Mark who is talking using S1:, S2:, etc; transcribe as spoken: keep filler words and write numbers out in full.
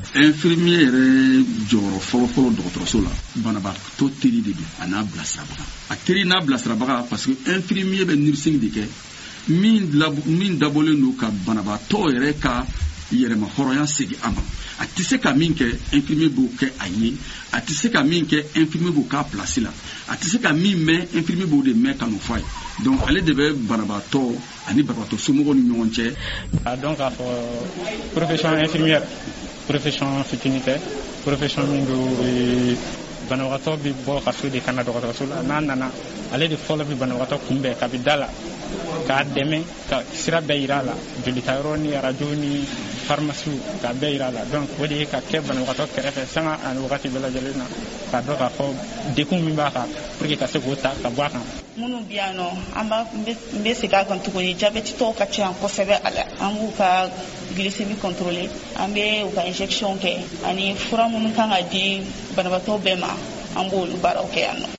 S1: infirmier yɛrɛ jɔyɔrɔ fɔlɔfɔlɔ dɔgɔtɔrɔso la banabaatɔ teri de don a n'a bilasirabaga a teri n'a bilasirabaga parce que infirmier bɛ nursing de kɛ min min dabɔlen don ka banabaatɔ yɛrɛ ka yɛrɛma hɔrɔnya segin a ma a tɛ se ka min kɛ infirmier b'o kɛ a ye a tɛ se ka min kɛ infirmier b'o k'a place la a tɛ se ka min mɛn infirmier b'o de mɛn ka n'o f'a ye donc ale de bɛ banabaatɔ ani banabaatɔ somɔgɔw ni ɲɔgɔn cɛ.
S2: a dɔn k'a fɔ profession infirmière profession fitinin tɛ profession min don banabagatɔ bɛ bɔ ka so de ka na dɔgɔtɔrɔso la n'a nana ale de fɔlɔ bɛ banabagatɔ kunbɛn kabi da la k'a dɛmɛ ka sira bɛɛ yira a la jolitayɔrɔ ni arajo ni pharmacie k'a bɛɛ yira a la donc o de ye ka kɛ banabagatɔ kɛrɛfɛ sanga ani wagati bɛɛ lajɛlen na k'a dɔn k'a fɔ dekun min b'a kan pour que ka se k'o ta ka bɔ a kan.
S3: minnu bɛ yan nɔ an b'a n bɛ segin a kan tuguni jabɛtitɔw ka ca yan kosɛbɛ a la an b'u ka glycémie contrôler an bɛ u ka injection kɛ ani fura minnu kan ka di banabagatɔ bɛɛ ma an b'olu baaraw kɛ yan nɔ.